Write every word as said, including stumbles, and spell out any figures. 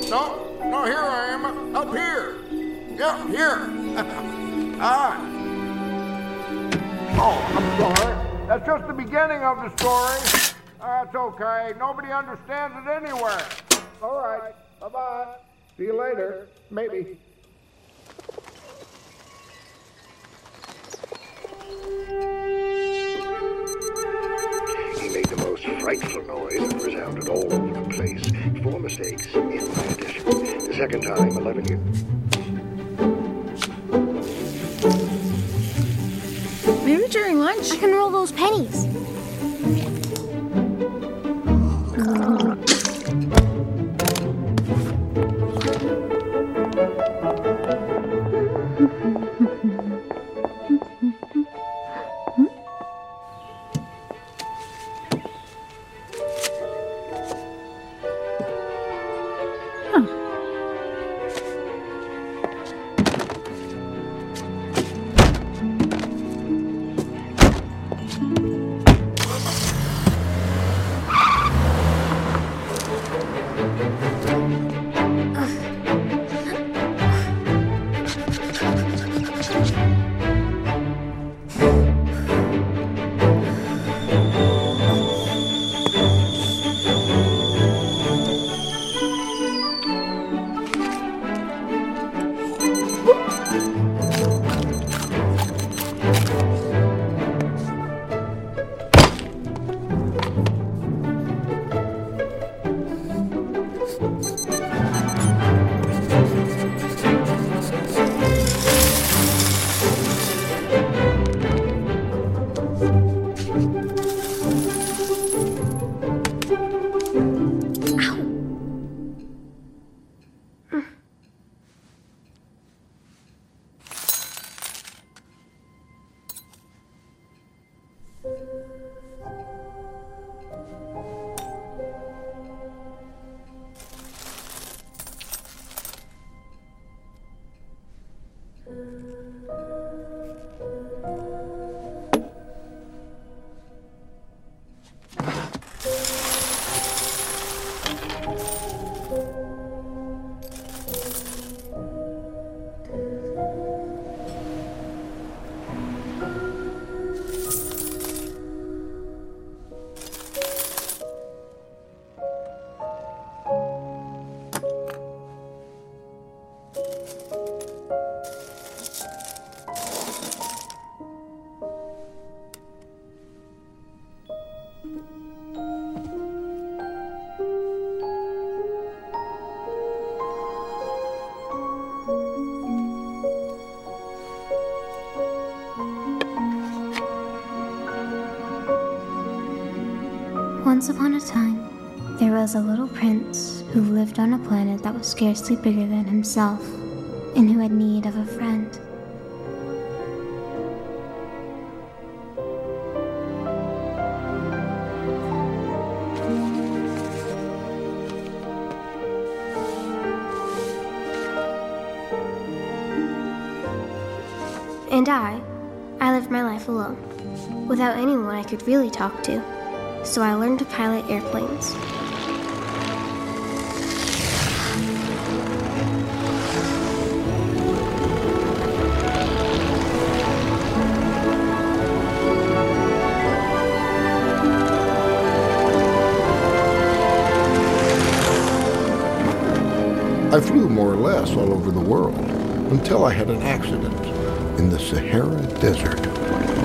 No, no, here I am. Up here. Yeah, here. Ah. Oh, I'm sorry. That's just the beginning of the story. That's okay. Nobody understands it anywhere. All right. Bye-bye. See you later. Maybe. He made the most frightful noise and resounded all over the place. Four mistakes in my addition. The second time, eleven years. Maybe during lunch. I can roll those pennies. Once upon a time, there was a little prince who lived on a planet that was scarcely bigger than himself, and who had need of a friend. And I, I lived my life alone, without anyone I could really talk to. So I learned to pilot airplanes. I flew more or less all over the world until I had an accident in the Sahara Desert.